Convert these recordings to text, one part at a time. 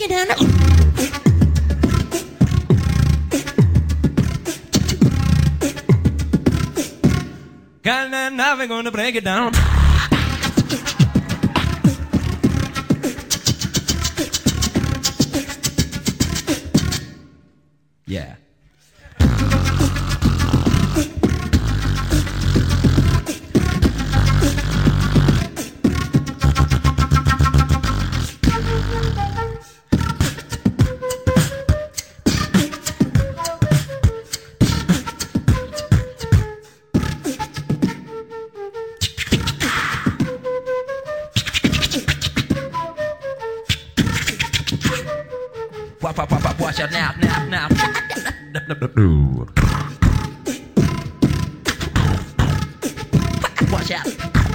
it down. Now we're gonna break it down. Yeah. Watch out now. Watch out.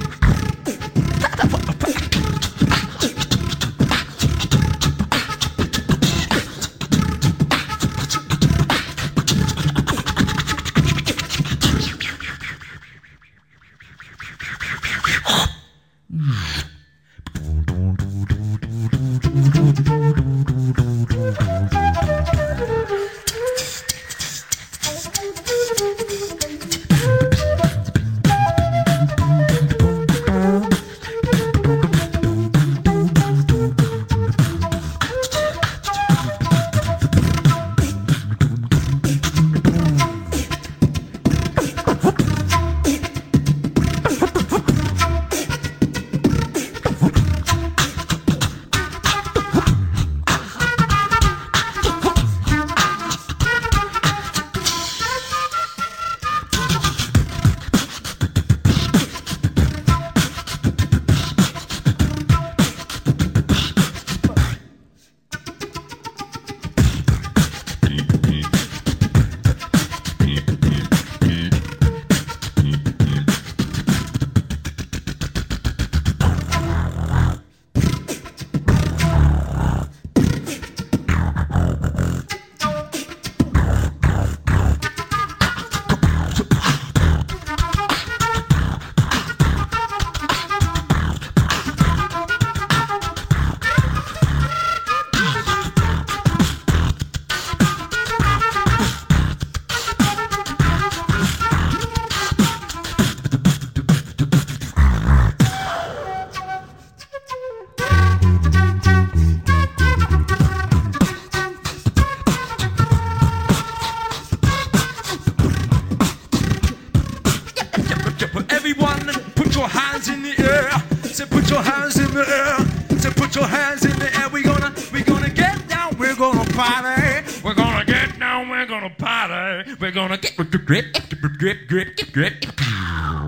Everyone, put your hands in the air. Say, put your hands in the air. Say, put your hands in the air. We're gonna get down. We're gonna party. We're gonna get down. We're gonna party. We're gonna get grip.